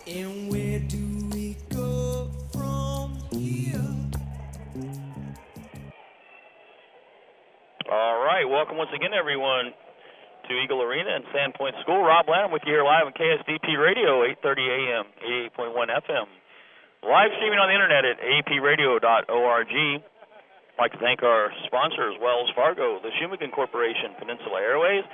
And where do we go from here? All right, welcome once again, everyone, to Eagle Arena and Sandpoint School. Rob Lanham with you here live on KSDP Radio, 8:30 a.m., 88.1 FM. Live streaming on the internet at apradio.org. I'd like to thank our sponsors, Wells Fargo, the Shumakin Corporation, Peninsula Airways,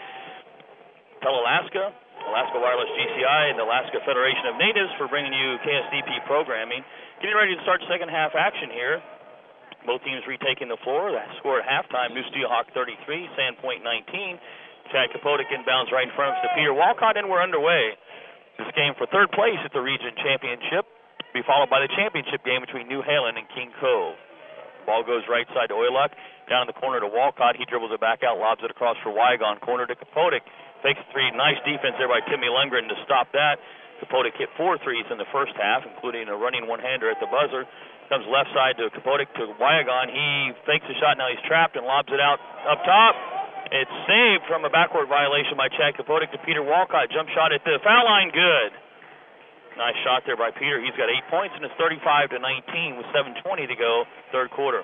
Alaska, Alaska Wireless GCI, and the Alaska Federation of Natives for bringing you KSDP programming. Getting ready to start second half action here. Both teams retaking the floor. The score at halftime, New Steelhawk 33, Sandpoint 19. Chad Capotic inbounds right in front of us to Peter Walcott, and we're underway. This game for third place at the region championship will be followed by the championship game between New Halen and King Cove. Ball goes right side to Oyluck, down in the corner to Walcott. He dribbles it back out, lobs it across for Wygon. Corner to Capotic. Fakes a three. Nice defense there by Timmy Lundgren to stop that. Capotic hit 4 threes in the first half, including a running one-hander at the buzzer. Comes left side to Capotic to Wygon. He fakes a shot. Now he's trapped and lobs it out up top. It's saved from a backward violation by Chad Capotic to Peter Walcott. Jump shot at the foul line. Good. Nice shot there by Peter. He's got 8 points, and it's 35-19 with 7:20 to go, third quarter.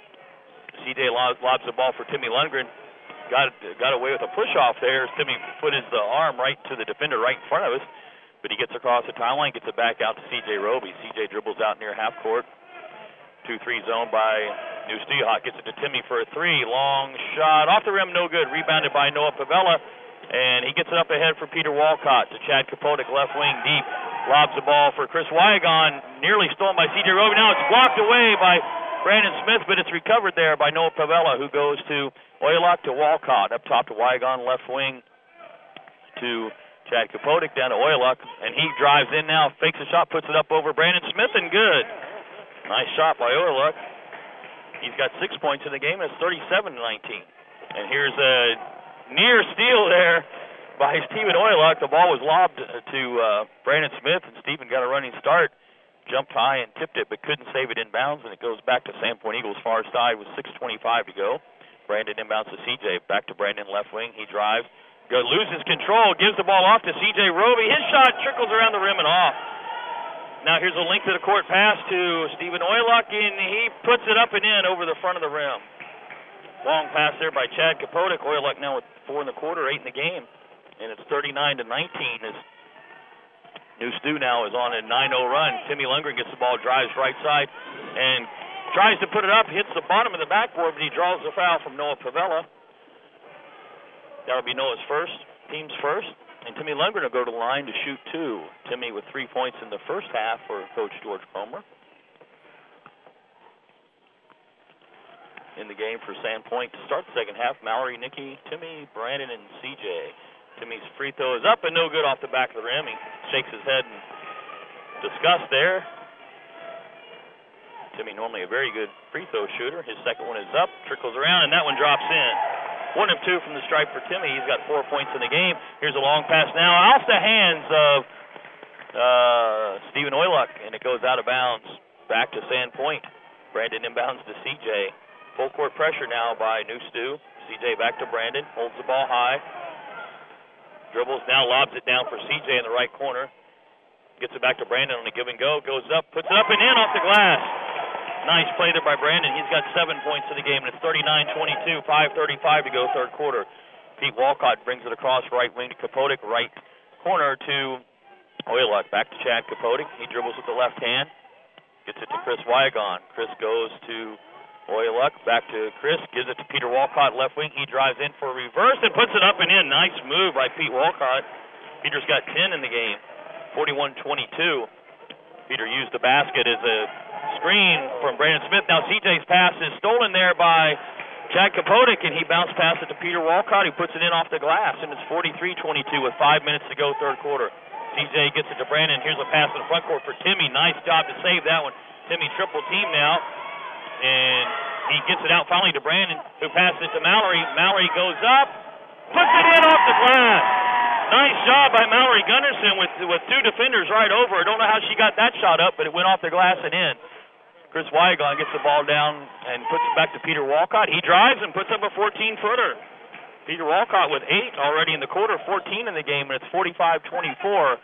CJ lobs the ball for Timmy Lundgren. Got away with a push-off there. Timmy put his arm right to the defender right in front of us, but he gets across the timeline, gets it back out to C.J. Roby. C.J. dribbles out near half court. 2-3 zone by New Steelhawk. Gets it to Timmy for a three. Long shot. Off the rim, no good. Rebounded by Noah Pavella, and he gets it up ahead for Peter Walcott to Chad Capotic, left wing deep. Lobs the ball for Chris Wygon. Nearly stolen by C.J. Roby. Now it's blocked away by Brandon Smith, but it's recovered there by Noah Pavella, who goes to Oyluck to Walcott. Up top to Wygon, left wing to Chad Capotic, down to Oyluck, and he drives in now, fakes a shot, puts it up over Brandon Smith, and good. Nice shot by Oyluck. He's got 6 points in the game, and it's 37-19. And here's a near steal there by Stephen Oyluck. The ball was lobbed to Brandon Smith, and Stephen got a running start. Jumped high and tipped it, but couldn't save it inbounds, and it goes back to Sandpoint Eagles far side with 6:25 to go. Brandon inbounds to C.J. Back to Brandon, left wing. He drives. Loses control, gives the ball off to C.J. Roby. His shot trickles around the rim and off. Now here's a length of the court pass to Stephen Oyluck, and he puts it up and in over the front of the rim. Long pass there by Chad Capotic. Oyluck now with 4 in the quarter, 8 in the game, and it's 39-19 as New Stu now is on a 9-0 run. Timmy Lundgren gets the ball, drives right side, and tries to put it up, hits the bottom of the backboard, but he draws the foul from Noah Pavella. That'll be Noah's team's first. And Timmy Lundgren will go to the line to shoot 2. Timmy with 3 points in the first half for Coach George Comer. In the game for Sandpoint to start the second half, Mallory, Nikki, Timmy, Brandon, and CJ. Timmy's free throw is up and no good off the back of the rim. He shakes his head in disgust there. Timmy normally a very good free throw shooter. His second one is up, trickles around, and that one drops in. 1 of 2 from the stripe for Timmy. He's got 4 points in the game. Here's a long pass now off the hands of Stephen Oyluck, and it goes out of bounds back to Sandpoint. Brandon inbounds to CJ. Full court pressure now by New Stu. CJ back to Brandon, holds the ball high. Dribbles now, lobs it down for CJ in the right corner. Gets it back to Brandon on the give and go. Goes up, puts it up and in off the glass. Nice play there by Brandon. He's got 7 points in the game, and it's 39-22, 5:35 to go, third quarter. Pete Walcott brings it across right wing to Capotic, right corner to Oyluck. Back to Chad Capotic. He dribbles with the left hand. Gets it to Chris Wygon. Chris goes to Oyluck. Back to Chris. Gives it to Peter Walcott, left wing. He drives in for a reverse and puts it up and in. Nice move by Pete Walcott. Peter's got 10 in the game. 41-22. Peter used the basket as a screen from Brandon Smith. Now CJ's pass is stolen there by Chad Capotic, and he bounced past it to Peter Walcott, who puts it in off the glass, and it's 43-22 with 5 minutes to go, third quarter. CJ gets it to Brandon. Here's a pass in the front court for Timmy. Nice job to save that one. Timmy triple team now, and he gets it out finally to Brandon, who passes it to Mallory. Mallory goes up, puts it in off the glass. Nice job by Mallory Gunderson with 2 defenders right over. I don't know how she got that shot up, but it went off the glass and in. Chris Wygon gets the ball down and puts it back to Peter Walcott. He drives and puts up a 14-footer. Peter Walcott with 8 already in the quarter, 14 in the game, and it's 45-24.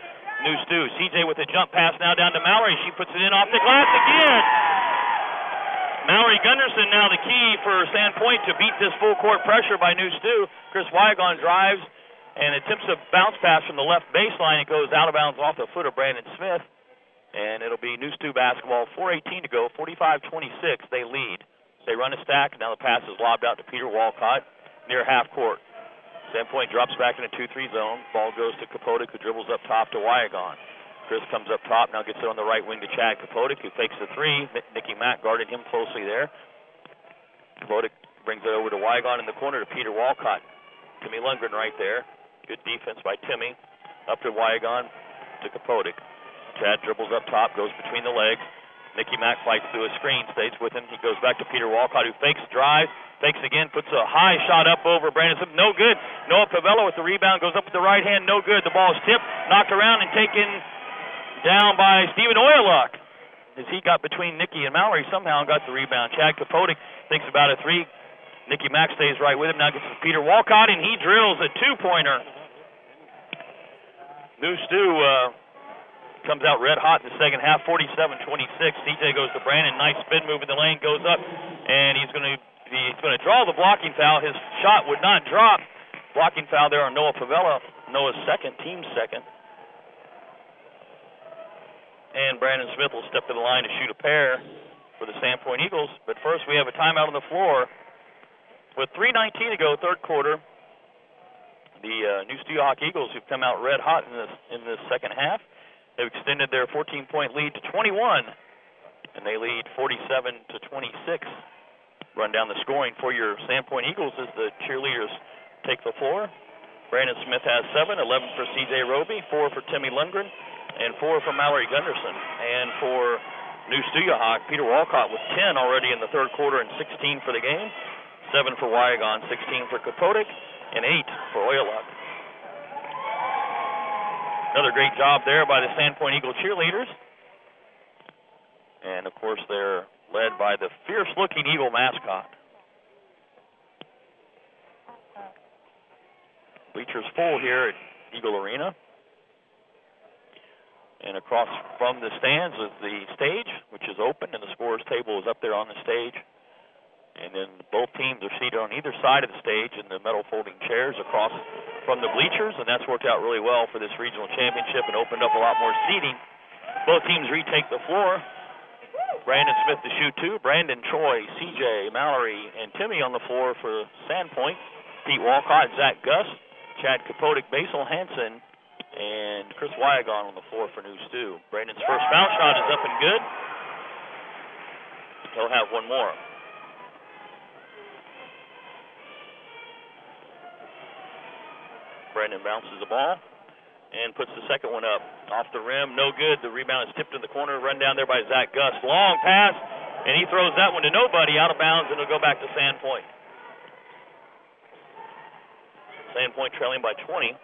New Stu. CJ with a jump pass now down to Mallory. She puts it in off the glass again. Mallory Gunderson now the key for Sandpoint to beat this full court pressure by New Stu. Chris Wyagon drives and attempts a bounce pass from the left baseline. It goes out of bounds off the foot of Brandon Smith. And it'll be New Stu basketball, 4:18 to go, 45-26. They lead. They run a stack. Now the pass is lobbed out to Peter Walcott near half court. Sandpoint drops back in a 2-3 zone. Ball goes to Kapodik, who dribbles up top to Wyagon. Chris comes up top, now gets it on the right wing to Chad Kapodik, who fakes the three. Nicky Mack guarded him closely there. Kapodik brings it over to Wyagon in the corner to Peter Walcott. Timmy Lundgren right there. Good defense by Timmy. Up to Wyagon to Kapodik. Chad dribbles up top, goes between the legs. Nicky Mack fights through a screen, stays with him. He goes back to Peter Walcott, who fakes, drive, fakes again, puts a high shot up over Brandon Smith. No good. Noah Pavella with the rebound, goes up with the right hand. No good. The ball is tipped, knocked around, and taken down by Stephen Oyaluk. As he got between Nicky and Mallory, somehow got the rebound. Chad Kapodik thinks about a three. Nicky Mack stays right with him. Now gets to Peter Walcott, and he drills a two-pointer. New Stu comes out red hot in the second half, 47-26. CJ goes to Brandon. Nice spin move in the lane, goes up, and he's going to draw the blocking foul. His shot would not drop. Blocking foul there on Noah Pavella. Noah's second, team's second. And Brandon Smith will step to the line to shoot a pair for the Sandpoint Eagles. But first, we have a timeout on the floor. With 3:19 to go, third quarter, the New Steelhawk Eagles, who've come out red hot in this second half, have extended their 14-point lead to 21, and they lead 47-26. Run down the scoring for your Sandpoint Eagles as the cheerleaders take the floor. Brandon Smith has 7, 11 for C.J. Roby, 4 for Timmy Lundgren, and 4 for Mallory Gunderson. And for New Steelhawk, Peter Walcott with 10 already in the third quarter and 16 for the game. 7 for Wyagon, 16 for Kapodik, and 8 for Oyaluk. Another great job there by the Sandpoint Eagle cheerleaders. And, of course, they're led by the fierce-looking Eagle mascot. Bleachers full here at Eagle Arena. And across from the stands is the stage, which is open, and the scorer's table is up there on the stage. And then both teams are seated on either side of the stage in the metal folding chairs across from the bleachers, and that's worked out really well for this regional championship and opened up a lot more seating. Both teams retake the floor. Brandon Smith to shoot two. Brandon, Troy, CJ, Mallory, and Timmy on the floor for Sandpoint. Pete Walcott, Zach Gus, Chad Kapodik, Basil Hansen, and Chris Wyagon on the floor for New Stu. Brandon's first foul shot is up and good. He'll have one more. Brandon bounces the ball and puts the second one up. Off the rim, no good. The rebound is tipped in the corner, run down there by Zach Gus. Long pass, and he throws that one to nobody, out of bounds, and it'll go back to Sandpoint. Sandpoint trailing by 20,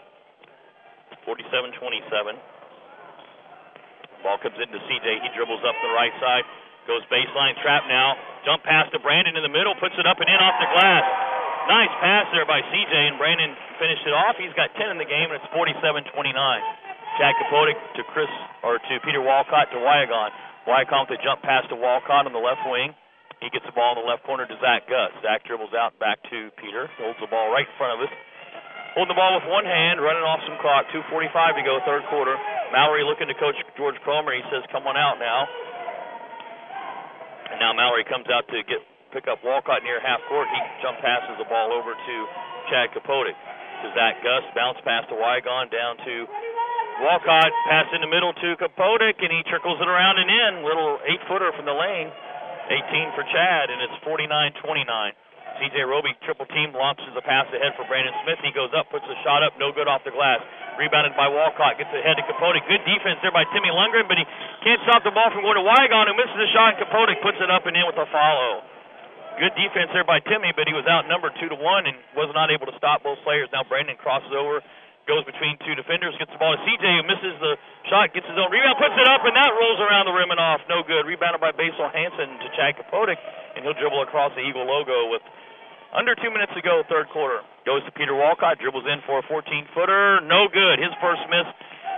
47-27. Ball comes into CJ. He dribbles up the right side, goes baseline, trap now. Jump pass to Brandon in the middle, puts it up and in off the glass. Nice pass there by CJ, and Brandon finished it off. He's got 10 in the game, and it's 47-29. Chad Kapodik to Peter Walcott to Wyagon. Wyagon with a jump pass to Walcott on the left wing. He gets the ball in the left corner to Zach Gus. Zach dribbles out back to Peter. Holds the ball right in front of us. Holding the ball with one hand, running off some clock. 2:45 to go, third quarter. Mallory looking to Coach George Cromer. He says, come on out now. And now Mallory comes out to pick up Walcott near half court. He jump passes the ball over to Chad Kapodik. To Zach Gus, bounce pass to Wyagon, down to Walcott, pass in the middle to Kapodik, and he trickles it around and in. Little 8-footer from the lane. 18 for Chad, and it's 49-29. C.J. Roby triple team, launches a pass ahead for Brandon Smith. He goes up, puts a shot up, no good off the glass. Rebounded by Walcott, gets ahead to Kapodik. Good defense there by Timmy Lundgren, but he can't stop the ball from going to Wyagon, who misses the shot, and Kapodik puts it up and in with a follow. Good defense there by Timmy, but he was outnumbered 2-1 and was not able to stop both players. Now Brandon crosses over, goes between two defenders, gets the ball to CJ, who misses the shot, gets his own rebound, puts it up, and that rolls around the rim and off. No good. Rebounded by Basil Hansen to Chad Kapodik, and he'll dribble across the Eagle logo with under 2 minutes to go, third quarter. Goes to Peter Walcott, dribbles in for a 14-footer. No good. His first miss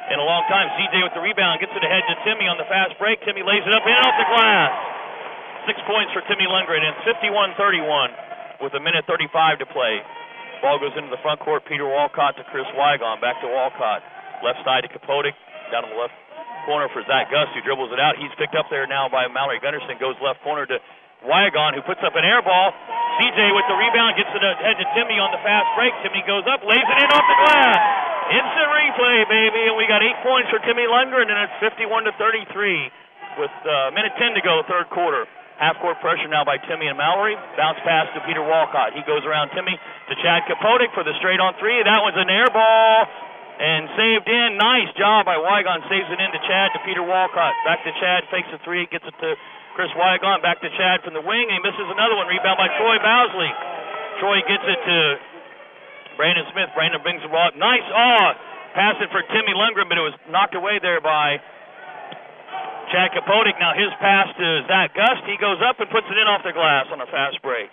in a long time. CJ with the rebound, gets it ahead to Timmy on the fast break. Timmy lays it up in off the glass. 6 points for Timmy Lundgren, and 51-31 with 1:35 to play. Ball goes into the front court. Peter Walcott to Chris Weigon. Back to Walcott. Left side to Kapotic. Down in the left corner for Zach Gus, who dribbles it out. He's picked up there now by Mallory Gunderson. Goes left corner to Weigon, who puts up an air ball. CJ with the rebound, gets it ahead to Timmy on the fast break. Timmy goes up, lays it in off the glass. Instant replay, baby, and we got 8 points for Timmy Lundgren, and it's 51-33 with minute 10 to go, third quarter. Half-court pressure now by Timmy and Mallory. Bounce pass to Peter Walcott. He goes around Timmy to Chad Kapotic for the straight-on three. That was an air ball and saved in. Nice job by Weigon. Saves it in to Chad to Peter Walcott. Back to Chad, fakes a three, gets it to Chris Weigon. Back to Chad from the wing, and he misses another one. Rebound by Troy Bowsley. Troy gets it to Brandon Smith. Brandon brings the ball up. Nice pass it for Timmy Lundgren, but it was knocked away there by Chad Kapotic. Now his pass to Zach Gust. He goes up and puts it in off the glass on a fast break.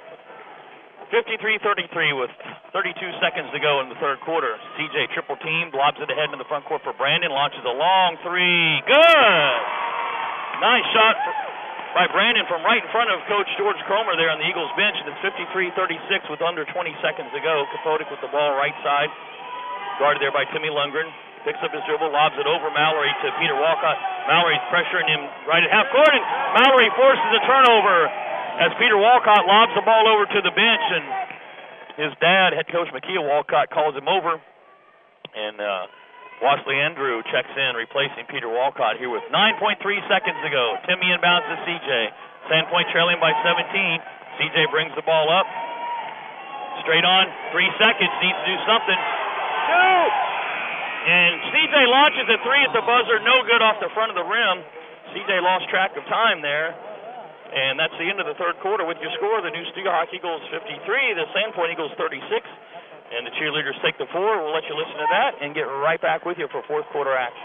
53-33 with 32 seconds to go in the third quarter. CJ triple team, lobs it ahead in the front court for Brandon. Launches a long three. Good! Nice shot by Brandon from right in front of Coach George Cromer there on the Eagles bench. And it's 53-36 with under 20 seconds to go. Kapotic with the ball right side. Guarded there by Timmy Lundgren. Picks up his dribble, lobs it over Mallory to Peter Walcott. Mallory's pressuring him right at half court, and Mallory forces a turnover as Peter Walcott lobs the ball over to the bench, and his dad, head coach McKeel Walcott, calls him over, and Wasley Andrew checks in, replacing Peter Walcott here with 9.3 seconds to go. Timmy inbounds to CJ. Sandpoint trailing by 17. CJ brings the ball up. Straight on, 3 seconds, needs to do something. Two! And CJ launches a three at the buzzer, no good off the front of the rim. CJ lost track of time there. And that's the end of the third quarter with your score. The New Stewart Eagles 53, the Sandpoint Eagles 36. And the cheerleaders take the four. We'll let you listen to that and get right back with you for fourth quarter action.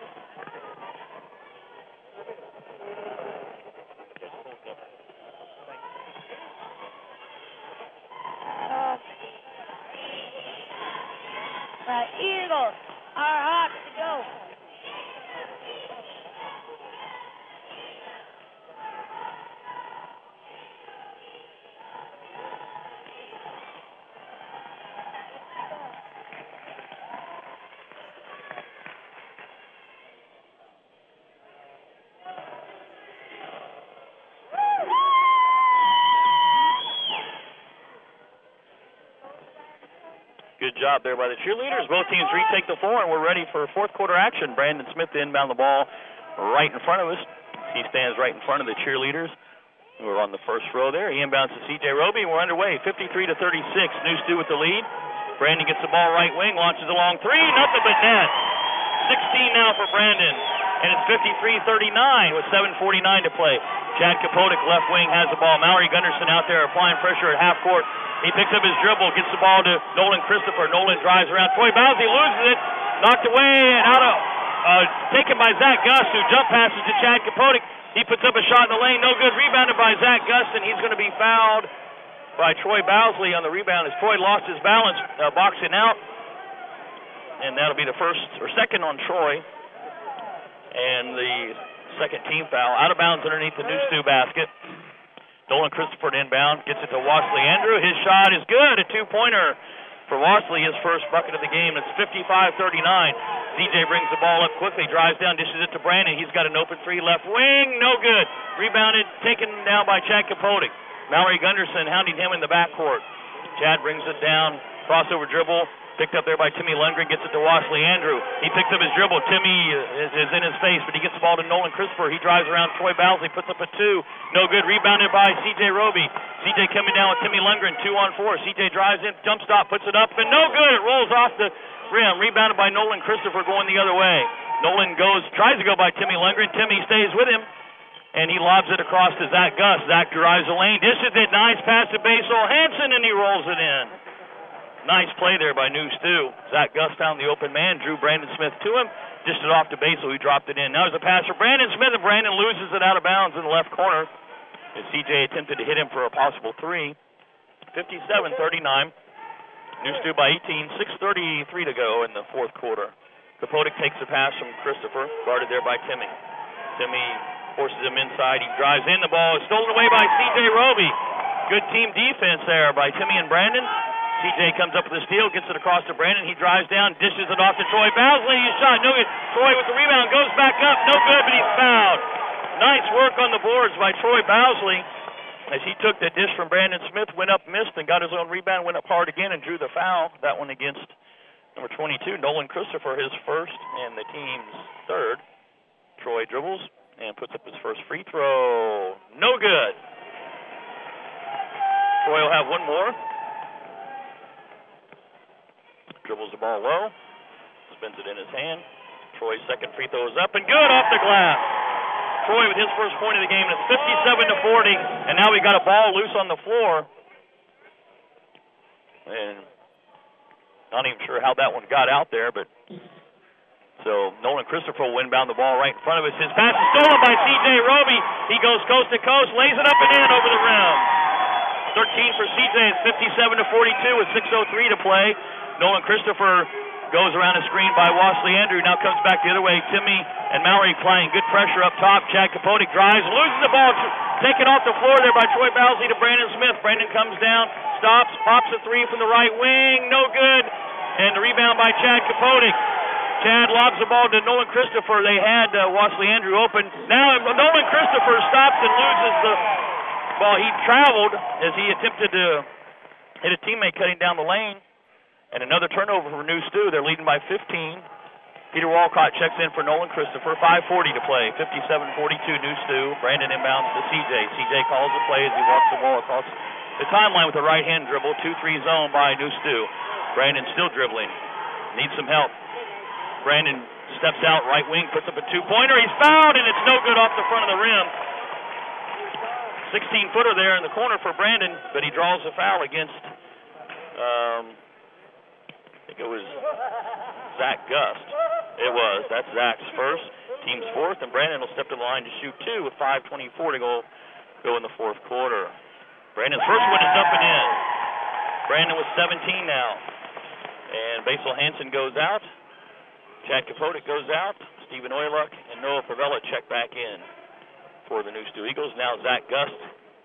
Eagles are hot to go. Good job there by the cheerleaders. Both teams retake the floor, and we're ready for fourth quarter action. Brandon Smith to inbound the ball right in front of us. He stands right in front of the cheerleaders. We're on the first row there. He inbounds to C.J. Roby, and we're underway. 53-36. New Stew with the lead. Brandon gets the ball right wing, launches a long three. Nothing but net. 16 now for Brandon. And it's 53-39 with 7:49 to play. Chad Kapotic, left wing, has the ball. Mallory Gunderson out there applying pressure at half court. He picks up his dribble, gets the ball to Nolan Christopher. Nolan drives around. Troy Bowsley loses it. Knocked away and out of, taken by Zach Gus, who jump passes to Chad Kapotic. He puts up a shot in the lane. No good. Rebounded by Zach Gus, and he's going to be fouled by Troy Bowsley on the rebound as Troy lost his balance, boxing out. And that'll be the first or second on Troy. And the second team foul. Out of bounds underneath the New Stew basket. Nolan Christopher inbound, gets it to Wasley Andrew. His shot is good, a two-pointer for Wasley, his first bucket of the game. It's 55-39. CJ brings the ball up quickly, drives down, dishes it to Brandon. He's got an open three left wing, no good. Rebounded, taken down by Chad Kapotic. Mallory Gunderson hounding him in the backcourt. Chad brings it down, crossover dribble. Picked up there by Timmy Lundgren, gets it to Wasley Andrew. He picks up his dribble. Timmy is in his face, but he gets the ball to Nolan Christopher. He drives around Troy Bowsley, puts up a two. No good. Rebounded by C.J. Roby. C.J. coming down with Timmy Lundgren, 2-on-4. C.J. drives in, jump stop, puts it up, and no good. It rolls off the rim. Rebounded by Nolan Christopher going the other way. Nolan tries to go by Timmy Lundgren. Timmy stays with him, and he lobs it across to Zach Gus. Zach drives the lane, dishes it. Nice pass to Basil Hansen, and he rolls it in. Nice play there by New Stew. Zach Gus found the open man, drew Brandon Smith to him, dished it off to Basil, who dropped it in. Now there's a pass for Brandon Smith, and Brandon loses it out of bounds in the left corner as CJ attempted to hit him for a possible three. 57-39. New Stew by 18, 6:33 to go in the fourth quarter. Kapotic takes the pass from Christopher, guarded there by Timmy. Timmy forces him inside. He drives in. The ball is stolen away by C.J. Roby. Good team defense there by Timmy and Brandon. C.J. comes up with the steal, gets it across to Brandon. He drives down, dishes it off to Troy Bowsley. His shot, no good. Troy with the rebound, goes back up, no good, but he's fouled. Nice work on the boards by Troy Bowsley as he took the dish from Brandon Smith, went up, missed, and got his own rebound, went up hard again and drew the foul. That one against number 22, Nolan Christopher, his first and the team's third. Troy dribbles and puts up his first free throw. No good. Troy will have one more. Dribbles the ball low, spins it in his hand. Troy's second free throw is up and good off the glass. Troy with his first point of the game, and it's 57-40, and now we got a ball loose on the floor. And not even sure how that one got out there, but so Nolan Christopher will inbound the ball right in front of us. His pass is stolen by C.J. Roby. He goes coast to coast, lays it up and in over the rim. 13 for C.J. It's 57-42 with 6:03 to play. Nolan Christopher goes around a screen by Wasley Andrew. Now comes back the other way. Timmy and Mallory applying good pressure up top. Chad Kapotic drives, loses the ball, taken off the floor there by Troy Bowsley to Brandon Smith. Brandon comes down, stops, pops a three from the right wing, no good. And the rebound by Chad Kapotic. Chad lobs the ball to Nolan Christopher. They had Wasley Andrew open. Now Nolan Christopher stops and loses the ball. He traveled as he attempted to hit a teammate cutting down the lane. And another turnover for New Stu. They're leading by 15. Peter Walcott checks in for Nolan Christopher. 5:40 to play. 57-42 New Stu. Brandon inbounds to C.J. C.J. calls the play as he walks the ball across the timeline with a right-hand dribble. 2-3 zone by New Stu. Brandon still dribbling. Needs some help. Brandon steps out, right wing, puts up a two-pointer. He's fouled, and it's no good off the front of the rim. 16-footer there in the corner for Brandon, but he draws a foul against I think it was Zach Gust. It was. That's Zach's first. Team's fourth, and Brandon will step to the line to shoot two with 5:24 to go in the fourth quarter. Brandon's first one is up and in. Brandon with 17 now. And Basil Hansen goes out. Chad Kapotic goes out. Stephen Oyluck and Noah Pavella check back in for the New Stu Eagles. Now Zach Gust.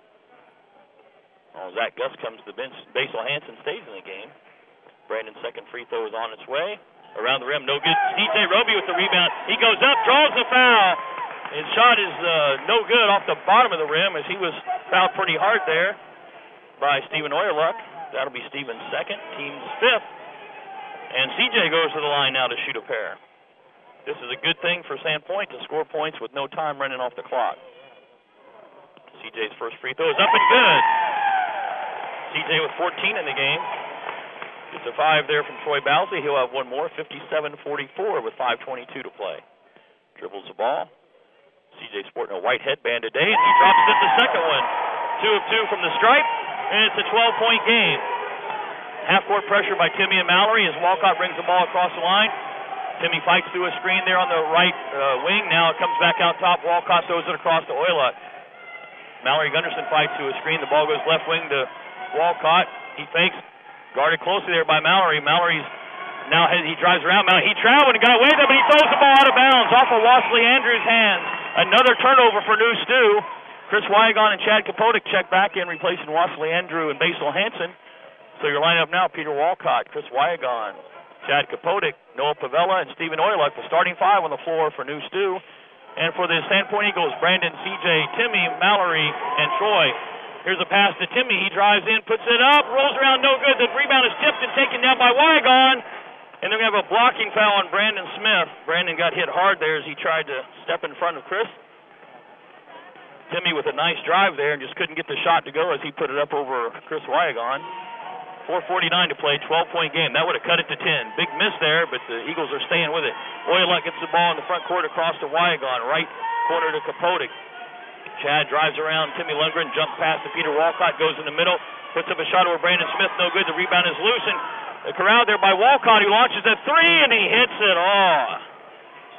Zach Gust comes to the bench. Basil Hansen stays in the game. Brandon's second free throw is on its way. Around the rim, no good. C.J. Roby with the rebound. He goes up, draws the foul. His shot is no good off the bottom of the rim as he was fouled pretty hard there by Stephen Oyluck. That'll be Stephen's second, team's fifth. And C.J. goes to the line now to shoot a pair. This is a good thing for Sandpoint to score points with no time running off the clock. C.J.'s first free throw is up and good. C.J. with 14 in the game. It's a 5 there from Troy Bowsley. He'll have one more, 57-44 with 5:22 to play. Dribbles the ball. C.J. sporting a white headband today, and he drops in the second one. 2 of 2 from the stripe, and it's a 12-point game. Half-court pressure by Timmy and Mallory as Walcott brings the ball across the line. Timmy fights through a screen there on the right wing. Now it comes back out top. Walcott throws it across to Oyluck. Mallory Gunderson fights through a screen. The ball goes left wing to Walcott. He fakes. Guarded closely there by Mallory. Mallory's now he drives around. He traveled and got away there, but he throws the ball out of bounds off of Wasley Andrews' hands. Another turnover for New Stu. Chris Wyagon and Chad Kapotic check back in, replacing Wasley Andrew and Basil Hansen. So your lineup now: Peter Walcott, Chris Wyagon, Chad Kapotic, Noah Pavella, and Stephen Oyluck. The starting 5 on the floor for New Stu. And for the Sandpoint Eagles, Brandon, C.J., Timmy, Mallory, and Troy. Here's a pass to Timmy. He drives in, puts it up, rolls around, no good. The rebound is tipped and taken down by Wyagon. And they're going to have a blocking foul on Brandon Smith. Brandon got hit hard there as he tried to step in front of Chris. Timmy with a nice drive there and just couldn't get the shot to go as he put it up over Chris Wyagon. 4:49 to play, 12-point game. That would have cut it to 10. Big miss there, but the Eagles are staying with it. Oyluck gets the ball in the front court across to Wyagon. Right corner to Kapotic. Chad drives around Timmy Lundgren, jump pass to Peter Walcott, goes in the middle, puts up a shot over Brandon Smith, no good. The rebound is loose, and corralled there by Walcott, who launches a three, and he hits it. Oh,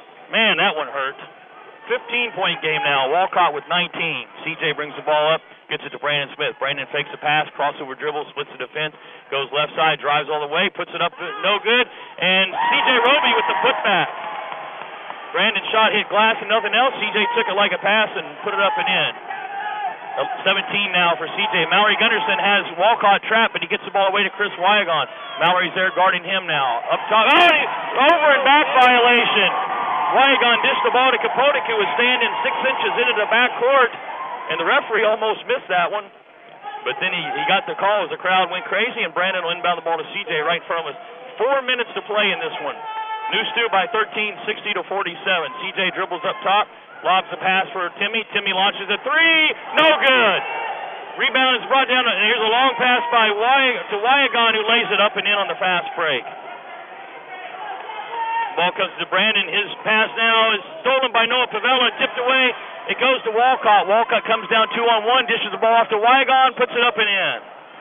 man, that one hurt. 15-point game now. Walcott with 19. C.J. brings the ball up. Gets it to Brandon Smith. Brandon fakes the pass, crossover dribble, splits the defense, goes left side, drives all the way, puts it up, no good. And C.J. Roby with the putback. Brandon's shot hit glass and nothing else. C.J. took it like a pass and put it up and in. 17 now for C.J. Mallory Gunderson has Walcott trapped, but he gets the ball away to Chris Wyagon. Mallory's there guarding him now. Up top, over and back violation. Wyagon dished the ball to Kapotic, who was standing 6 inches into the backcourt, and the referee almost missed that one. But then he got the call as the crowd went crazy, and Brandon will inbound the ball to C.J. right in front of us. 4 minutes to play in this one. New Stu by 13, 60-47. C.J. dribbles up top, lobs the pass for Timmy. Timmy launches a three, no good. Rebound is brought down, and here's a long pass by to Wyagon, who lays it up and in on the fast break. Ball comes to Brandon. His pass now is stolen by Noah Pavella, tipped away. It goes to Walcott. Walcott comes down 2-on-1, dishes the ball off to Wyagon, puts it up and in.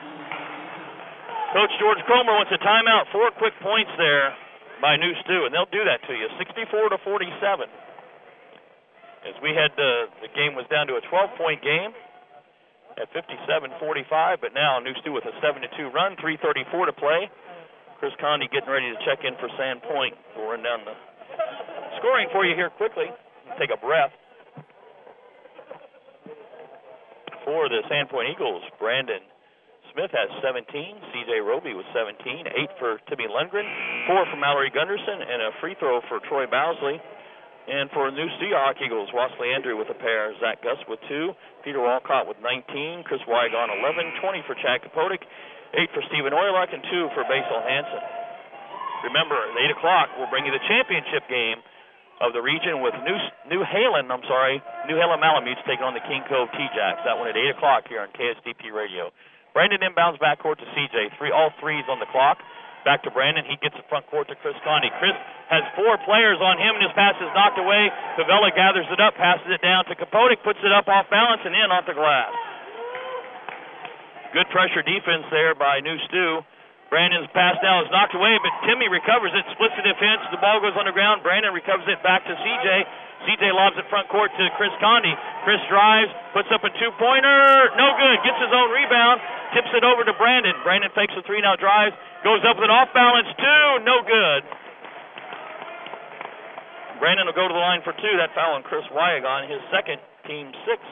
Coach George Cromer wants a timeout. 4 quick points there by New Stu, and they'll do that to you. 64-47. As we had the game was down to a 12-point game at 57-45, but now New Stu with a 7-2 run, 3:34 to play. Chris Conde getting ready to check in for Sandpoint. We'll run down the scoring for you here quickly. Take a breath. For the Sandpoint Eagles, Brandon Smith has 17. C.J. Roby with 17. 8 for Timmy Lundgren. 4 for Mallory Gunderson, and a free throw for Troy Bowsley. And for New Seahawk Eagles, Wasley Andrew with a pair. Zach Gus with 2. Peter Walcott with 19. Chris Wyagon 11. 20 for Chad Kapotic. 8 for Stephen Oyluck, and 2 for Basil Hansen. Remember, at 8 o'clock, we'll bring you the championship game of the region with New Halen Malamutes taking on the King Cove T-Jacks. That one at 8 o'clock here on KSDP Radio. Brandon inbounds backcourt to CJ. All threes on the clock. Back to Brandon. He gets it front court to Chris Conde. Chris has 4 players on him, and his pass is knocked away. Pavella gathers it up, passes it down to Kapotic, puts it up off balance and in off the glass. Good pressure defense there by New Stu. Brandon's pass now is knocked away, but Timmy recovers it, splits the defense. The ball goes on the ground. Brandon recovers it back to CJ. CJ lobs it front court to Chris Conde. Chris drives, puts up a 2-pointer. No good. Gets his own rebound. Tips it over to Brandon. Brandon fakes a 3, now drives. Goes up with an off-balance 2. No good. Brandon will go to the line for 2. That foul on Chris Wyagon, his second, team 6.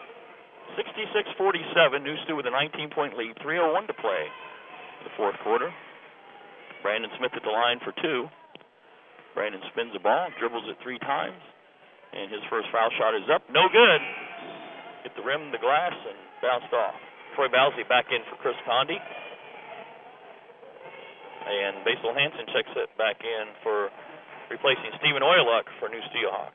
66-47. New Stu with a 19-point lead. 3:01 to play in the fourth quarter. Brandon Smith at the line for 2. Brandon spins the ball, dribbles it 3 times. And his first foul shot is up. No good. Hit the rim, the glass, and bounced off. Troy Bowsley back in for Chris Conde. And Basil Hansen checks it back in for replacing Stephen Oyluck for New Seahawk.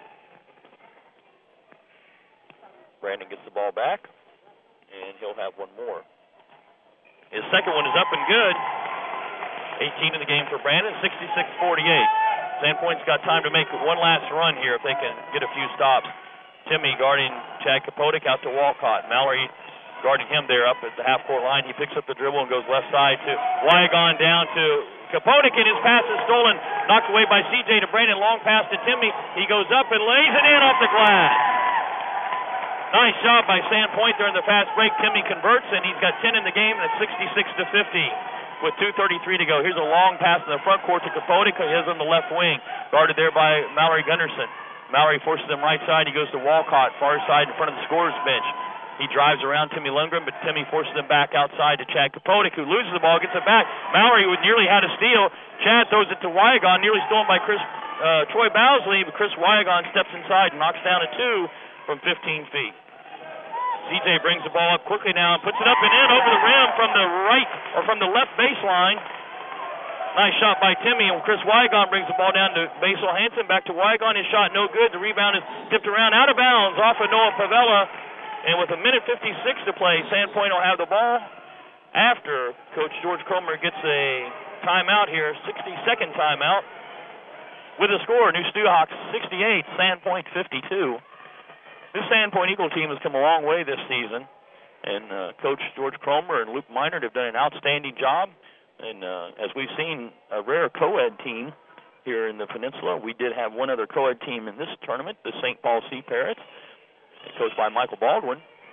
Brandon gets the ball back, and he'll have one more. His second one is up and good. 18 in the game for Brandon, 66-48. Sandpoint's got time to make one last run here if they can get a few stops. Timmy guarding Chad Kapotic out to Walcott. Mallory guarding him there up at the half-court line. He picks up the dribble and goes left side to Wyagon down to Kapotic, and his pass is stolen. Knocked away by C.J. to Brandon. Long pass to Timmy. He goes up and lays it in off the glass. Nice job by Sandpoint there in the fast break. Timmy converts, and he's got 10 in the game, and it's 66-50. With 2:33 to go. Here's a long pass in the front court to Kapotic. He is on the left wing. Guarded there by Mallory Gunderson. Mallory forces him right side. He goes to Walcott, far side in front of the scorer's bench. He drives around Timmy Lundgren, but Timmy forces him back outside to Chad Kapotic, who loses the ball, gets it back. Mallory would nearly had a steal. Chad throws it to Wyagon, nearly stolen by Troy Bowsley, but Chris Wyagon steps inside and knocks down a 2 from 15 feet. CJ brings the ball up quickly now and puts it up and in over the rim from the right or from the left baseline. Nice shot by Timmy, and Chris Wyagon brings the ball down to Basil Hansen. Back to Wyagon. His shot no good. The rebound is tipped around out of bounds off of Noah Pavella. And with 1:56 to play, Sandpoint will have the ball after Coach George Cromer gets a timeout here, 60-second timeout. With a score, New Seahawks 68, Sandpoint 52. This Sandpoint Eagle team has come a long way this season, and Coach George Cromer and Luke Minard have done an outstanding job. And as we've seen, a rare co-ed team here in the Peninsula. We did have one other co-ed team in this tournament, the St. Paul Sea Parrots, coached by Michael Baldwin.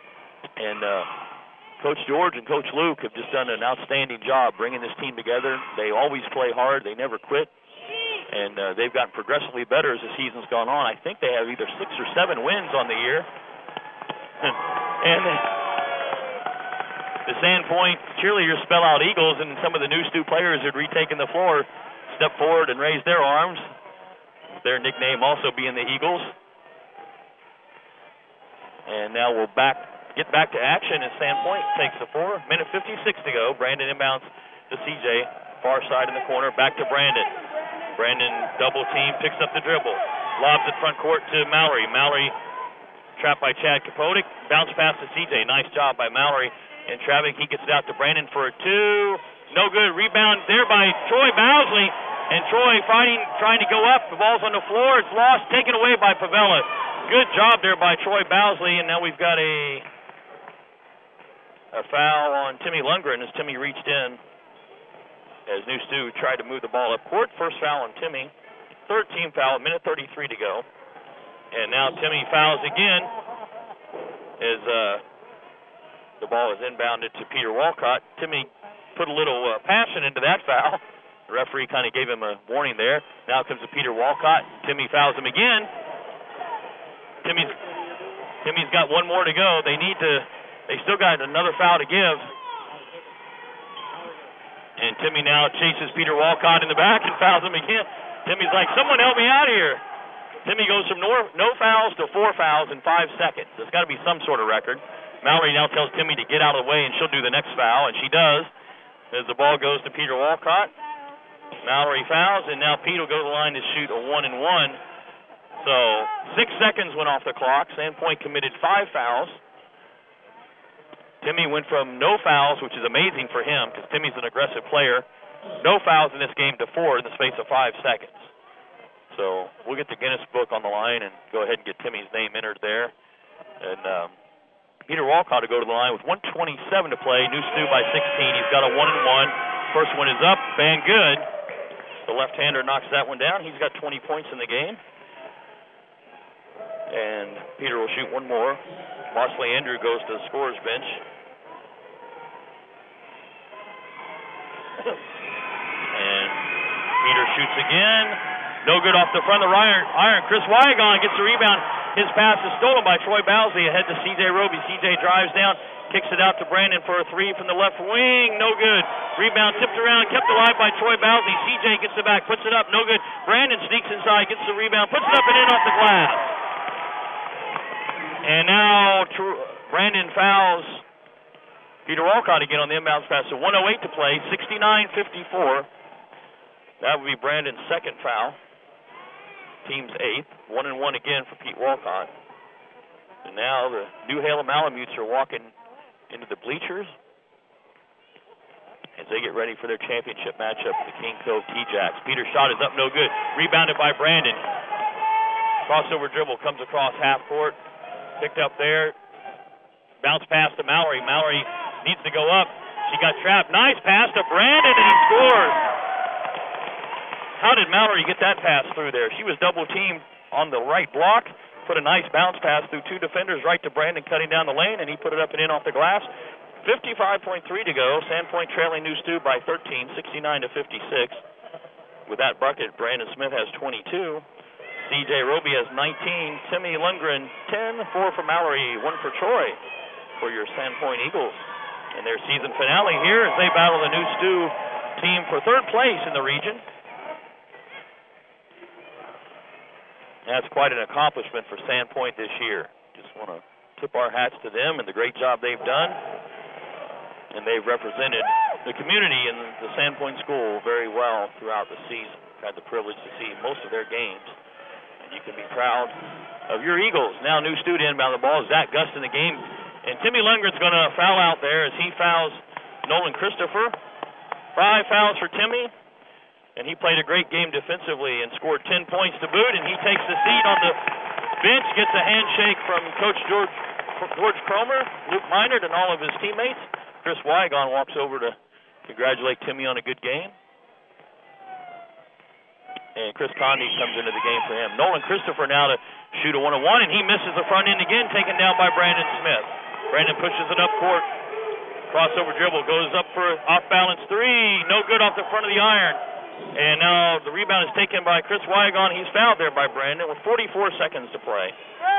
And Coach George and Coach Luke have just done an outstanding job bringing this team together. They always play hard. They never quit. And they've gotten progressively better as the season's gone on. I think they have either 6 or 7 wins on the year. And the Sandpoint cheerleaders spell out Eagles, and some of the new Stu players who had retaken the floor step forward and raise their arms. Their nickname also being the Eagles. And now we'll get back to action as Sandpoint takes the 4. Minute 56 to go. Brandon inbounds to CJ. Far side in the corner. Back to Brandon. Brandon double team, picks up the dribble. Lobs it front court to Mallory. Mallory trapped by Chad Kapotic. Bounce pass to CJ. Nice job by Mallory. And Travick, he gets it out to Brandon for a 2. No good. Rebound there by Troy Bowsley. And Troy trying to go up. The ball's on the floor. It's lost. Taken away by Pavella. Good job there by Troy Bowsley. And now we've got a foul on Timmy Lundgren as Timmy reached in. As New Stu tried to move the ball up court. First foul on Timmy. 3rd team foul, minute 33 to go. And now Timmy fouls again as the ball is inbounded to Peter Walcott. Timmy put a little passion into that foul. The referee kind of gave him a warning there. Now it comes to Peter Walcott. Timmy fouls him again. Timmy's got one more to go. They still got another foul to give. And Timmy now chases Peter Walcott in the back and fouls him again. Timmy's like, someone help me out of here. Timmy goes from no fouls to 4 fouls in 5 seconds. There's got to be some sort of record. Mallory now tells Timmy to get out of the way, and she'll do the next foul, and she does. As the ball goes to Peter Walcott. Mallory fouls, and now Pete will go to the line to shoot a 1-and-1. So 6 seconds went off the clock. Sandpoint committed 5 fouls. Timmy went from no fouls, which is amazing for him because Timmy's an aggressive player, no fouls in this game to 4 in the space of 5 seconds. So we'll get the Guinness book on the line and go ahead and get Timmy's name entered there. And Peter Walcott to go to the line with 1:27 to play. New Stu by 16. He's got a 1-and-1. First one is up and good. The left-hander knocks that one down. He's got 20 points in the game. And Peter will shoot one more. Mosley Andrew goes to the scorer's bench. And Peter shoots again. No good off the front of the iron. Chris Weigon gets the rebound. His pass is stolen by Troy Bowsley ahead to C.J. Roby. C.J. drives down, kicks it out to Brandon for a 3 from the left wing. No good. Rebound tipped around, kept alive by Troy Bowsley. C.J. gets it back, puts it up. No good. Brandon sneaks inside, gets the rebound, puts it up and in off the glass. And now Brandon fouls Peter Walcott again on the inbounds pass. So 1:08 to play, 69-54. That would be Brandon's second foul. Team's 8th. 1-and-1 again for Pete Walcott. And now the New Halem Malamutes are walking into the bleachers as they get ready for their championship matchup with the King Cove T-Jacks. Peter's shot is up, no good. Rebounded by Brandon. Crossover dribble comes across half court. Picked up there. Bounce pass to Mallory. Mallory needs to go up. She got trapped. Nice pass to Brandon, and he scores. How did Mallory get that pass through there? She was double-teamed on the right block. Put a nice bounce pass through 2 defenders right to Brandon cutting down the lane, and he put it up and in off the glass. 55.3 to go. Sandpoint trailing New Stu by 13, 69-56. With that bucket, Brandon Smith has 22. C.J. Roby has 19. Timmy Lundgren, 10. 4 for Mallory, 1 for Troy for your Sandpoint Eagles. And their season finale here as they battle the New Stu team for 3rd place in the region. That's quite an accomplishment for Sandpoint this year. Just want to tip our hats to them and the great job they've done. And they've represented the community and the Sandpoint School very well throughout the season. I've had the privilege to see most of their games. And you can be proud of your Eagles. Now New Stu to inbound the ball. Zach Gust in the game. And Timmy Lundgren's going to foul out there as he fouls Nolan Christopher. 5 fouls for Timmy. And he played a great game defensively and scored 10 points to boot. And he takes the seat on the bench, gets a handshake from Coach George Cromer, Luke Minard, and all of his teammates. Chris Weigon walks over to congratulate Timmy on a good game. And Chris Conde comes into the game for him. Nolan Christopher now to shoot a 1-on-1, and he misses the front end again, taken down by Brandon Smith. Brandon pushes it up court. Crossover dribble, goes up for off-balance three. No good off the front of the iron. And now the rebound is taken by Chris Weigon. He's fouled there by Brandon with 44 seconds to play.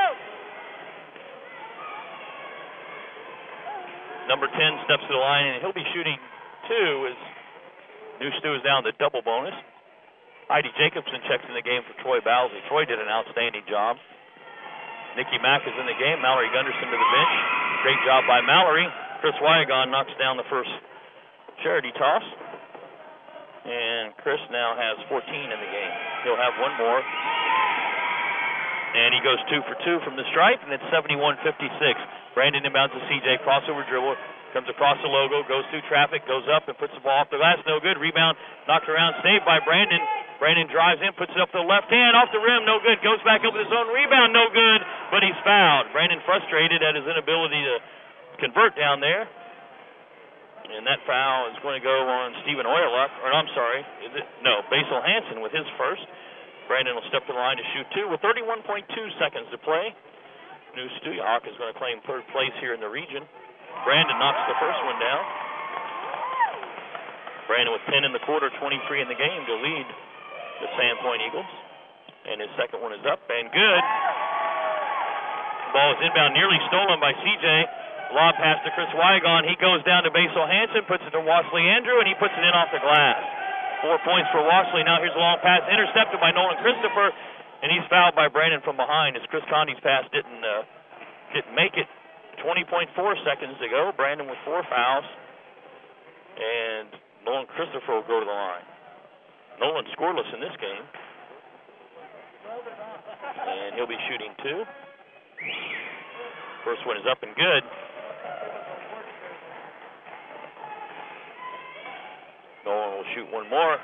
Number 10 steps to the line, and he'll be shooting two as New Stu is down to double bonus. Heidi Jacobson checks in the game for Troy Bowsley. Troy did an outstanding job. Nikki Mack is in the game. Mallory Gunderson to the bench. Great job by Mallory. Chris Weigon knocks down the first charity toss. And Chris now has 14 in the game. He'll have one more. And he goes 2 for 2 from the stripe, and it's 71-56. Brandon inbounds to CJ, crossover dribble, comes across the logo, goes through traffic, goes up and puts the ball off the glass. No good. Rebound knocked around, saved by Brandon. Brandon drives in, puts it up to the left hand, off the rim, no good. Goes back up with his own rebound, no good, but he's fouled. Brandon frustrated at his inability to convert down there. And that foul is going to go on Stephen Oyaluk, or I'm sorry, Basil Hansen with his first. Brandon will step to the line to shoot two with 31.2 seconds to play. New Stuyahawk is going to claim third place here in the region. Brandon knocks the first one down. Brandon with 10 in the quarter, 23 in the game to lead the Sandpoint Eagles. And his second one is up and good. Ball is inbound, nearly stolen by CJ. Lob pass to Chris Weigon. He goes down to Basil Hansen, puts it to Wasley Andrew, and he puts it in off the glass. 4 points for Wasley. Now here's a long pass, intercepted by Nolan Christopher, and he's fouled by Brandon from behind as Chris Condi's pass didn't make it. 20.4 seconds to go. Brandon with 4 fouls, and Nolan Christopher will go to the line. Nolan scoreless in this game, and he'll be shooting two. First one is up and good. Nolan will shoot one more.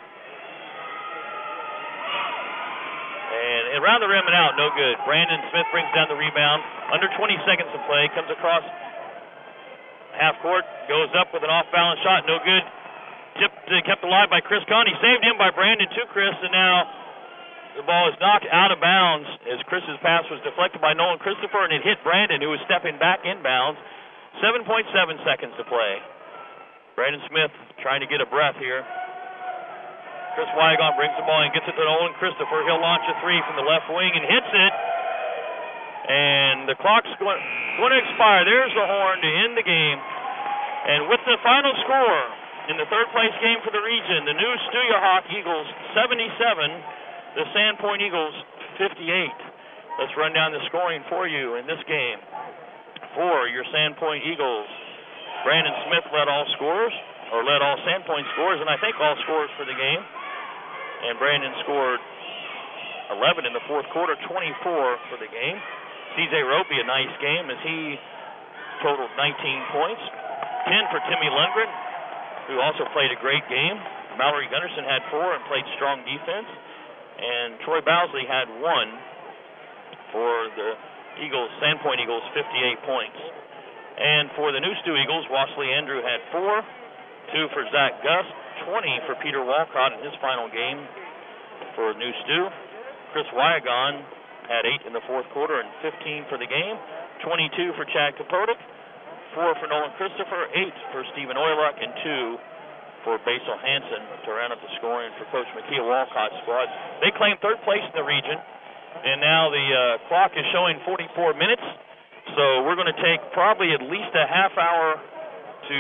And around the rim and out, no good. Brandon Smith brings down the rebound. Under 20 seconds to play. Comes across half court. Goes up with an off-balance shot. No good. Kept alive by Chris Condi. Saved him by Brandon to Chris. And now the ball is knocked out of bounds as Chris's pass was deflected by Nolan Christopher. And it hit Brandon, who was stepping back inbounds. 7.7 seconds to play. Brandon Smith trying to get a breath here. Chris Weigon brings the ball and gets it to Nolan Christopher. He'll launch a three from the left wing and hits it. And the clock's going to expire. There's the horn to end the game. And with the final score in the third place game for the region, the New Stuyahawk Eagles 77, the Sandpoint Eagles 58. Let's run down the scoring for you in this game. For your Sandpoint Eagles, Brandon Smith led all Sandpoint scores, and I think all scores for the game. And Brandon scored 11 in the fourth quarter, 24 for the game. CJ Ropey, a nice game as he totaled 19 points. 10 for Timmy Lundgren, who also played a great game. Mallory Gunderson had 4 and played strong defense. And Troy Bowsley had 1 for the Sandpoint Eagles, 58 points. And for the New Stu Eagles, Wasley Andrew had 4, 2 for Zach Gus, 20 for Peter Walcott in his final game for New Stu. Chris Weigon had 8 in the fourth quarter and 15 for the game, 22 for Chad Kapodik, 4 for Nolan Christopher, 8 for Stephen Oyaluk, and 2 for Basil Hansen to round up the scoring for Coach Makia Walcott's squad. They claim third place in the region, and now the clock is showing 44 minutes. So we're going to take probably at least a half hour to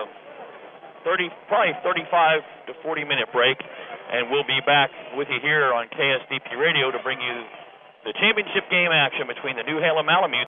35 to 40 minute break, and we'll be back with you here on KSDP Radio to bring you the championship game action between the New Halem Malamute